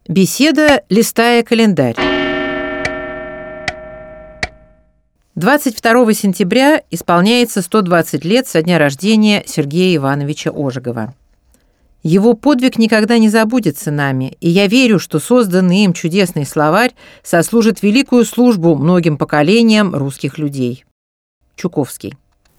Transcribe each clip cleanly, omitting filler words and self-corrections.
Беседа, листая календарь. 22 сентября исполняется 120 лет со дня рождения Сергея Ивановича Ожегова. Его подвиг никогда не забудется нами, и я верю, что созданный им чудесный словарь сослужит великую службу многим поколениям русских людей. Чуковский.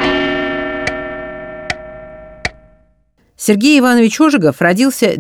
Сергей Иванович Ожегов родился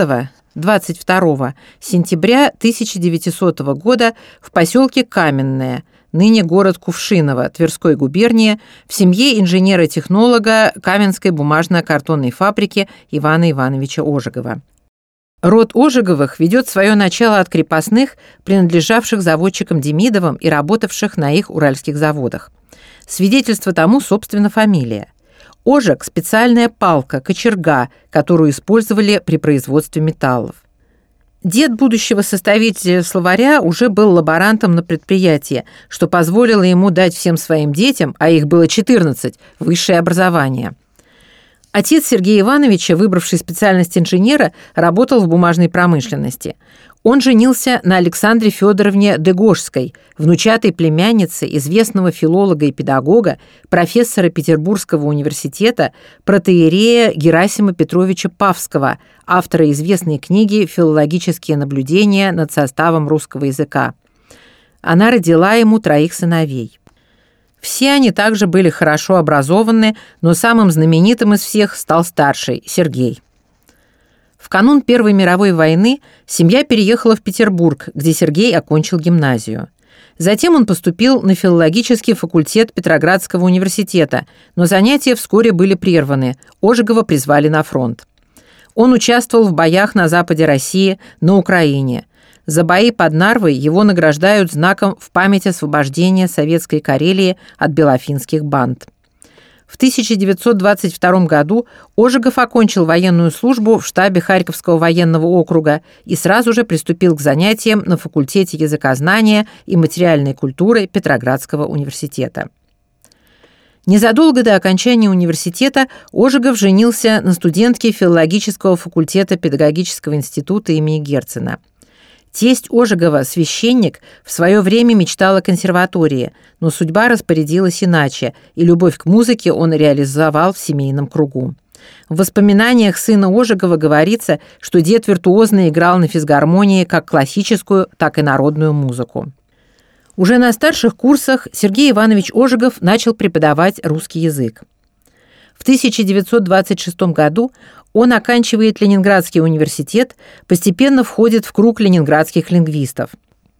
9-22 сентября 1900 года в поселке Каменное, ныне город Кувшиново, Тверской губернии, в семье инженера-технолога Каменской бумажно-картонной фабрики Ивана Ивановича Ожегова. Род Ожеговых ведет свое начало от крепостных, принадлежавших заводчикам Демидовым и работавших на их уральских заводах. Свидетельство тому, собственно, фамилия. Ожег – специальная палка, кочерга, которую использовали при производстве металлов. Дед будущего составителя словаря уже был лаборантом на предприятии, что позволило ему дать всем своим детям, а их было 14, высшее образование. Отец Сергея Ивановича, выбравший специальность инженера, работал в бумажной промышленности. Он женился на Александре Федоровне Дегожской, внучатой племяннице известного филолога и педагога, профессора Петербургского университета, протоиерея Герасима Петровича Павского, автора известной книги «Филологические наблюдения над составом русского языка». Она родила ему 3 сыновей. Все они также были хорошо образованы, но самым знаменитым из всех стал старший, Сергей. В канун Первой мировой войны семья переехала в Петербург, где Сергей окончил гимназию. Затем он поступил на филологический факультет Петроградского университета, но занятия вскоре были прерваны, Ожегова призвали на фронт. Он участвовал в боях на западе России, на Украине. За бои под Нарвой его награждают знаком в память освобождения Советской Карелии от белофинских банд. В 1922 году Ожегов окончил военную службу в штабе Харьковского военного округа и сразу же приступил к занятиям на факультете языкознания и материальной культуры Петроградского университета. Незадолго до окончания университета Ожегов женился на студентке филологического факультета Педагогического института имени Герцена. Тесть Ожегова, священник, в свое время мечтал о консерватории, но судьба распорядилась иначе, и любовь к музыке он реализовал в семейном кругу. В воспоминаниях сына Ожегова говорится, что дед виртуозно играл на физгармонии как классическую, так и народную музыку. Уже на старших курсах Сергей Иванович Ожегов начал преподавать русский язык. В 1926 году он оканчивает Ленинградский университет, постепенно входит в круг ленинградских лингвистов.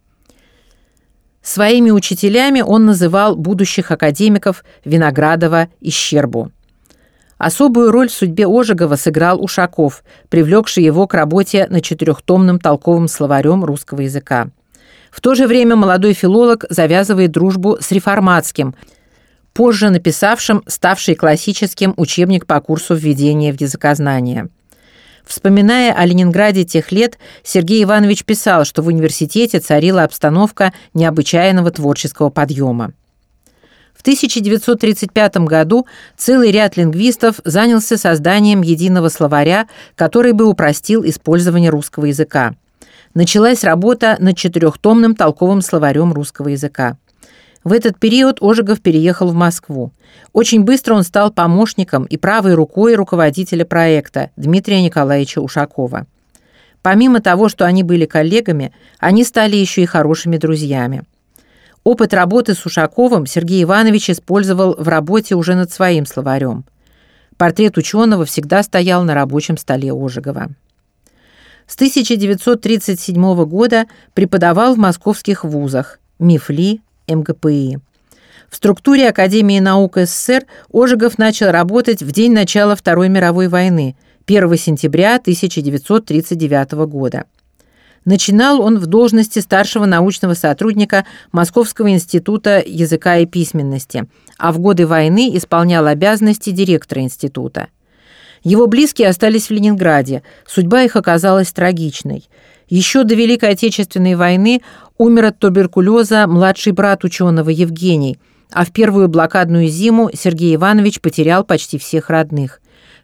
Своими учителями он называл будущих академиков Виноградова и Щербу. Особую роль в судьбе Ожегова сыграл Ушаков, привлекший его к работе над 4-томным толковым словарем русского языка. В то же время молодой филолог завязывает дружбу с Реформатским, позже написавшим ставший классическим учебник по курсу введения в языкознание. Вспоминая о Ленинграде тех лет, Сергей Иванович писал, что в университете царила обстановка необычайного творческого подъема. В 1935 году целый ряд лингвистов занялся созданием единого словаря, который бы упростил использование русского языка. Началась работа над 4-томным толковым словарем русского языка. В этот период Ожегов переехал в Москву. Очень быстро он стал помощником и правой рукой руководителя проекта Дмитрия Николаевича Ушакова. Помимо того, что они были коллегами, они стали еще и хорошими друзьями. Опыт работы с Ушаковым Сергей Иванович использовал в работе уже над своим словарем. Портрет ученого всегда стоял на рабочем столе Ожегова. С 1937 года преподавал в московских вузах МИФЛИ, МГПИ. В структуре Академии наук СССР Ожегов начал работать в день начала Второй мировой войны, 1 сентября 1939 года. Начинал он в должности старшего научного сотрудника Московского института языка и письменности, а в годы войны исполнял обязанности директора института. Его близкие остались в Ленинграде, судьба их оказалась трагичной. Еще до Великой Отечественной войны умер от туберкулеза младший брат ученого Евгений, а в первую блокадную зиму Сергей Иванович потерял почти всех родных.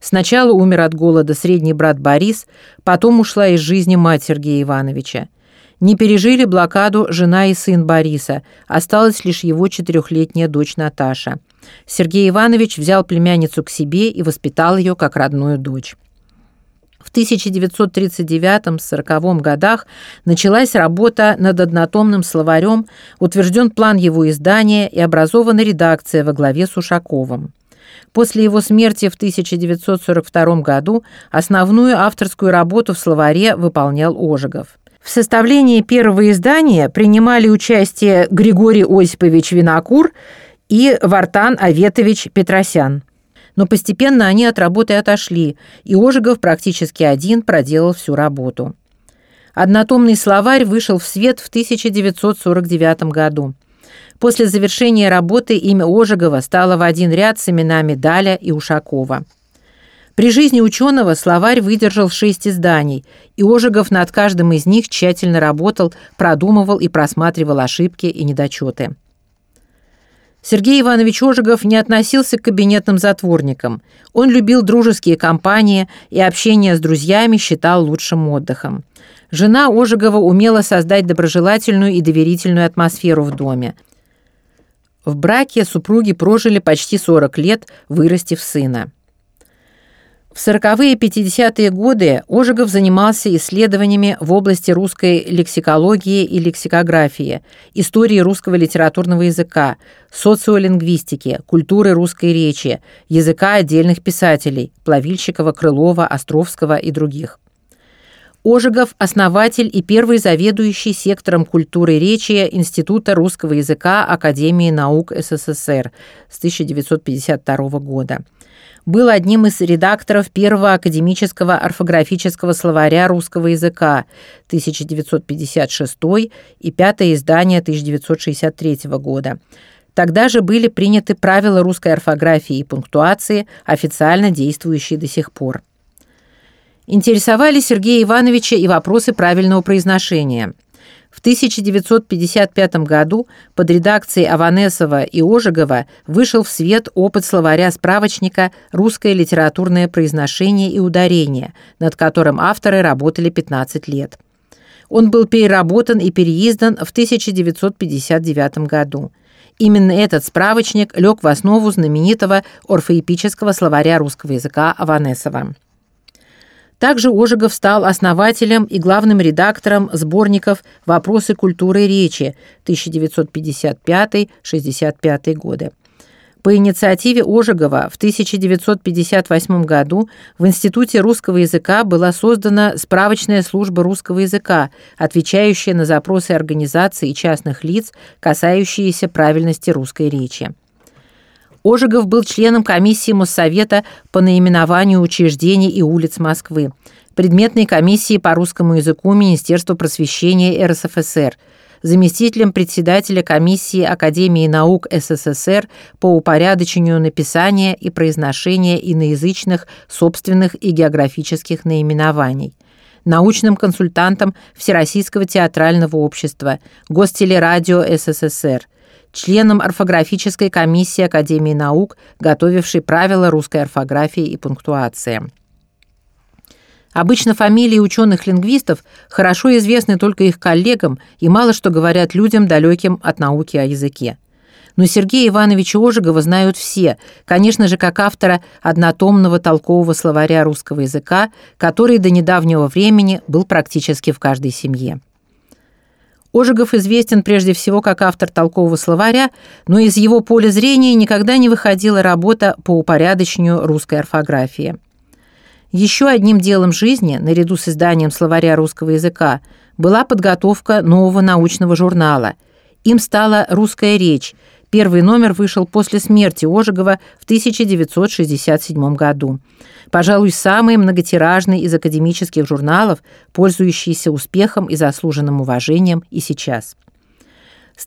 Сначала умер от голода средний брат Борис, потом ушла из жизни мать Сергея Ивановича. Не пережили блокаду жена и сын Бориса, осталась лишь его 4-летняя дочь Наташа. Сергей Иванович взял племянницу к себе и воспитал ее как родную дочь. В 1939-40 годах началась работа над однотомным словарем, утвержден план его издания и образована редакция во главе с Ушаковым. После его смерти в 1942 году основную авторскую работу в словаре выполнял Ожегов. В составлении первого издания принимали участие Григорий Осипович Винокур и Вартан Аветович Петросян. Но постепенно они от работы отошли, и Ожегов практически один проделал всю работу. Однотомный словарь вышел в свет в 1949 году. После завершения работы имя Ожегова стало в один ряд с именами Даля и Ушакова. При жизни ученого словарь выдержал 6 изданий, и Ожегов над каждым из них тщательно работал, продумывал и просматривал ошибки и недочеты. Сергей Иванович Ожегов не относился к кабинетным затворникам. Он любил дружеские компании и общение с друзьями считал лучшим отдыхом. Жена Ожегова умела создать доброжелательную и доверительную атмосферу в доме. В браке супруги прожили почти 40 лет, вырастив сына. В 40-е и 50-е годы Ожегов занимался исследованиями в области русской лексикологии и лексикографии, истории русского литературного языка, социолингвистики, культуры русской речи, языка отдельных писателей – Плавильщикова, Крылова, Островского и других. Ожегов – основатель и первый заведующий сектором культуры речи Института русского языка Академии наук СССР с 1952 года. Был одним из редакторов первого академического орфографического словаря русского языка 1956 и пятое издание 1963 года. Тогда же были приняты правила русской орфографии и пунктуации, официально действующие до сих пор. Интересовали Сергея Ивановича и вопросы правильного произношения. В 1955 году под редакцией Аванесова и Ожегова вышел в свет опыт словаря-справочника «Русское литературное произношение и ударение», над которым авторы работали 15 лет. Он был переработан и переиздан в 1959 году. Именно этот справочник лег в основу знаменитого орфоэпического словаря русского языка Аванесова. Также Ожегов стал основателем и главным редактором сборников «Вопросы культуры речи» 1955-65 годы. По инициативе Ожегова в 1958 году в Институте русского языка была создана справочная служба русского языка, отвечающая на запросы организаций и частных лиц, касающиеся правильности русской речи. Ожегов был членом комиссии Моссовета по наименованию учреждений и улиц Москвы, предметной комиссии по русскому языку Министерства просвещения РСФСР, заместителем председателя комиссии Академии наук СССР по упорядочению написания и произношения иноязычных собственных и географических наименований, научным консультантом Всероссийского театрального общества, Гостелерадио СССР, членом орфографической комиссии Академии наук, готовившей правила русской орфографии и пунктуации. Обычно фамилии ученых-лингвистов хорошо известны только их коллегам и мало что говорят людям, далеким от науки о языке. Но Сергея Ивановича Ожегова знают все, конечно же, как автора однотомного толкового словаря русского языка, который до недавнего времени был практически в каждой семье. Ожегов известен прежде всего как автор толкового словаря, но из его поля зрения никогда не выходила работа по упорядочению русской орфографии. Еще одним делом жизни, наряду с изданием словаря русского языка, была подготовка нового научного журнала. Им стала «Русская речь». Первый номер вышел после смерти Ожегова в 1967 году. Пожалуй, самый многотиражный из академических журналов, пользующийся успехом и заслуженным уважением и сейчас. С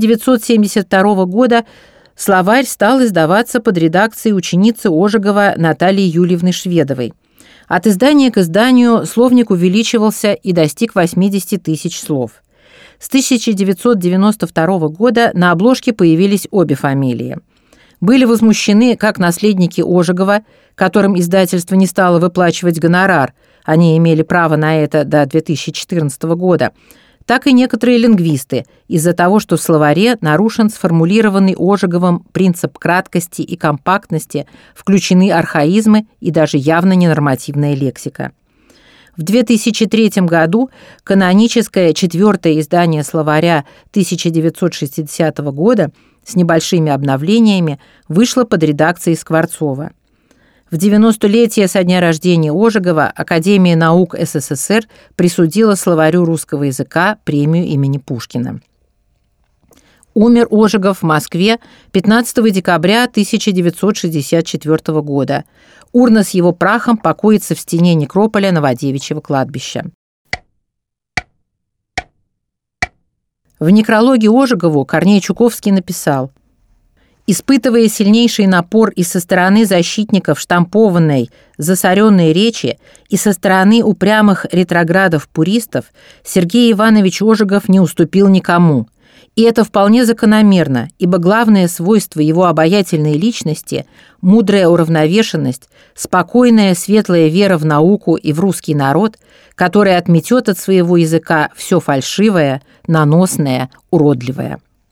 1972 года словарь стал издаваться под редакцией ученицы Ожегова Натальи Юльевны Шведовой. От издания к изданию словник увеличивался и достиг 80 тысяч слов. С 1992 года на обложке появились обе фамилии. были возмущены как наследники Ожегова, которым издательство не стало выплачивать гонорар, они имели право на это до 2014 года, так и некоторые лингвисты из-за того, что в словаре нарушен сформулированный Ожеговым принцип краткости и компактности, включены архаизмы и даже явно ненормативная лексика. В 2003 году каноническое 4-е издание словаря 1960 года с небольшими обновлениями вышло под редакцией Скворцова. В 90-летие со дня рождения Ожегова Академия наук СССР присудила словарю русского языка премию имени Пушкина. Умер Ожегов в Москве 15 декабря 1964 года. Урна с его прахом покоится в стене некрополя Новодевичьего кладбища. В некрологе Ожегову Корней Чуковский написал: «Испытывая сильнейший напор и со стороны защитников штампованной, засоренной речи, и со стороны упрямых ретроградов-пуристов, Сергей Иванович Ожегов не уступил никому. И это вполне закономерно, ибо главное свойство его обаятельной личности – мудрая уравновешенность, спокойная светлая вера в науку и в русский народ, который отметет от своего языка все фальшивое, наносное, уродливое».